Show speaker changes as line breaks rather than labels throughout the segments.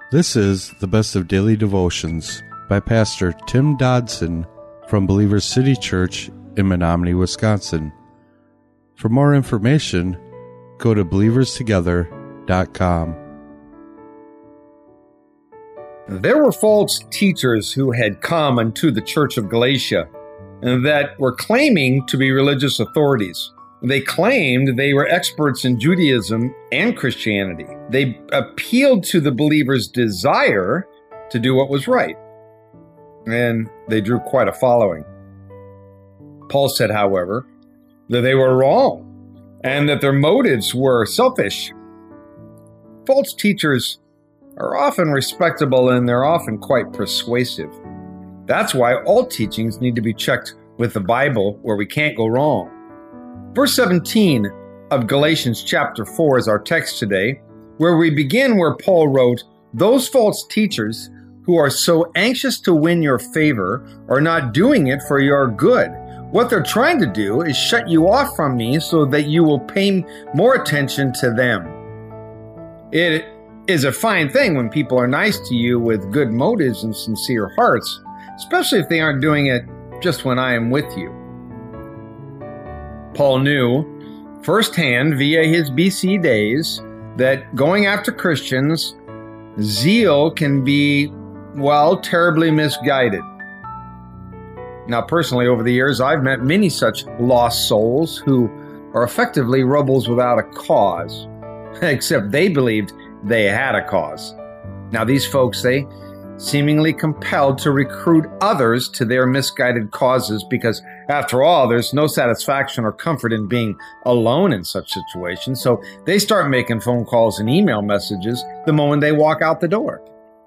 This is the Best of Daily Devotions by Pastor Tim Dodson from Believers City Church in Menominee, Wisconsin. For more information, go to believerstogether.com.
There were false teachers who had come unto the church of Galatia that were claiming to be religious authorities. They claimed they were experts in Judaism and Christianity. They appealed to the believers' desire to do what was right, and they drew quite a following. Paul said, however, that they were wrong and that their motives were selfish. False teachers are often respectable and they're often quite persuasive. That's why all teachings need to be checked with the Bible, where we can't go wrong. Verse 17 of Galatians chapter 4 is our text today, where we begin where Paul wrote, "Those false teachers who are so anxious to win your favor are not doing it for your good. What they're trying to do is shut you off from me so that you will pay more attention to them." It is a fine thing when people are nice to you with good motives and sincere hearts, especially if they aren't doing it just when I am with you. Paul knew firsthand via his BC days that going after Christians, zeal can be, terribly misguided. Now, personally, over the years, I've met many such lost souls who are effectively rebels without a cause, except they believed they had a cause. Now, these folks, they seemingly compelled to recruit others to their misguided causes because, after all, there's no satisfaction or comfort in being alone in such situations, so they start making phone calls and email messages the moment they walk out the door.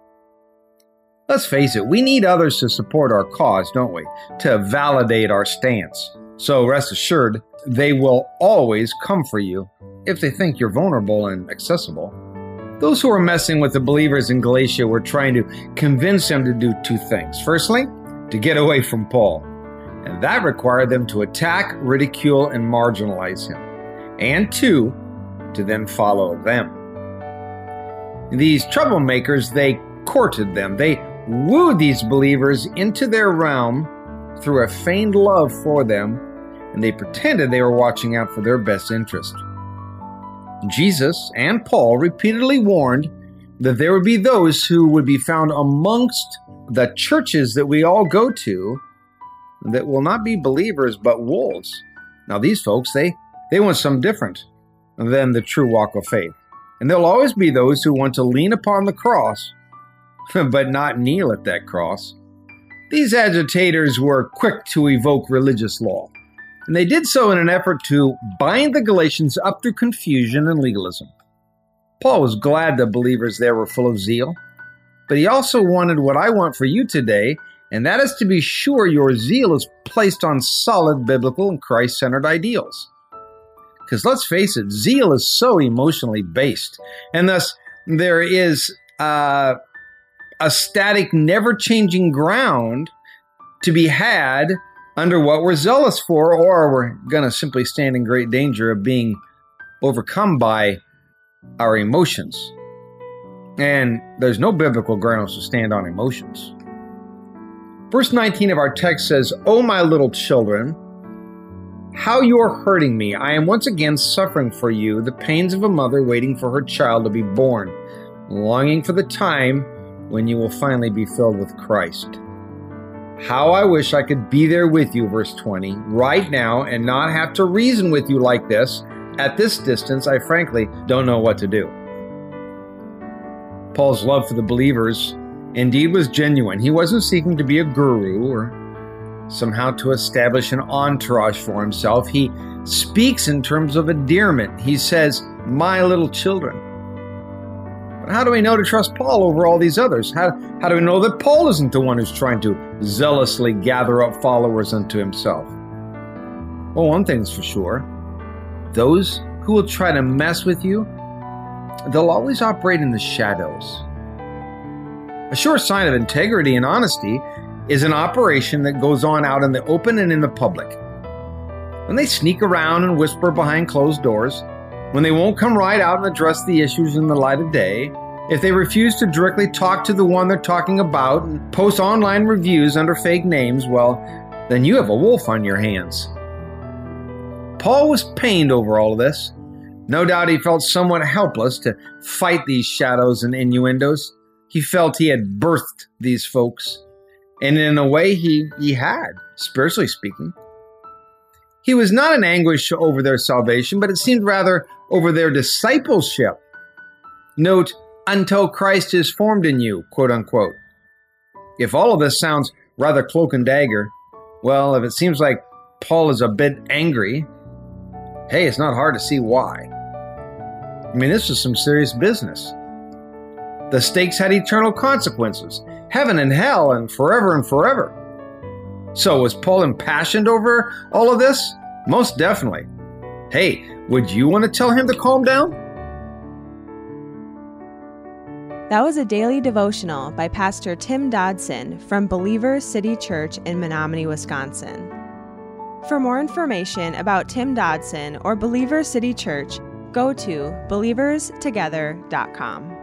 Let's face it, we need others to support our cause, don't we? To validate our stance. So rest assured, they will always come for you if they think you're vulnerable and accessible. Those who were messing with the believers in Galatia were trying to convince them to do two things. Firstly, to get away from Paul. And that required them to attack, ridicule, and marginalize him. And two, to then follow them. These troublemakers, they courted them. They wooed these believers into their realm through a feigned love for them, and they pretended they were watching out for their best interest. Jesus and Paul repeatedly warned that there would be those who would be found amongst the churches that we all go to that will not be believers but wolves. Now these folks, they want something different than the true walk of faith. And there'll always be those who want to lean upon the cross but not kneel at that cross. These agitators were quick to evoke religious law. And they did so in an effort to bind the Galatians up through confusion and legalism. Paul was glad the believers there were full of zeal, but he also wanted what I want for you today, and that is to be sure your zeal is placed on solid biblical and Christ-centered ideals. Because let's face it, zeal is so emotionally based, and thus there is a static, never-changing ground to be had under what we're zealous for, or we're going to simply stand in great danger of being overcome by our emotions. And there's no biblical grounds to stand on emotions. Verse 19 of our text says, "O my little children, how you are hurting me. I am once again suffering for you the pains of a mother waiting for her child to be born, longing for the time when you will finally be filled with Christ. How I wish I could be there with you," verse 20, "right now and not have to reason with you like this. At this distance, I frankly don't know what to do." Paul's love for the believers indeed was genuine. He wasn't seeking to be a guru or somehow to establish an entourage for himself. He speaks in terms of endearment. He says, "my little children." But how do we know to trust Paul over all these others? How do we know that Paul isn't the one who's trying to zealously gather up followers unto himself? Well, one thing's for sure. Those who will try to mess with you, they'll always operate in the shadows. A sure sign of integrity and honesty is an operation that goes on out in the open and in the public. When they sneak around and whisper behind closed doors, when they won't come right out and address the issues in the light of day, If they refuse to directly talk to the one they're talking about and post online reviews under fake names, well, then you have a wolf on your hands. Paul was pained over all of this. No doubt he felt somewhat helpless to fight these shadows and innuendos. He felt he had birthed these folks. And in a way, he had, spiritually speaking. He was not in anguish over their salvation, but it seemed rather over their discipleship. Note, until Christ is formed in you, quote unquote. If all of this sounds rather cloak and dagger, well, if it seems like Paul is a bit angry, hey, it's not hard to see why. I mean, this was some serious business. The stakes had eternal consequences, heaven and hell, and forever. So was Paul impassioned over all of this? Most definitely. Hey, would you want to tell him to calm down?
That was a daily devotional by Pastor Tim Dodson from Believers City Church in Menominee, Wisconsin. For more information about Tim Dodson or Believers City Church, go to believerstogether.com.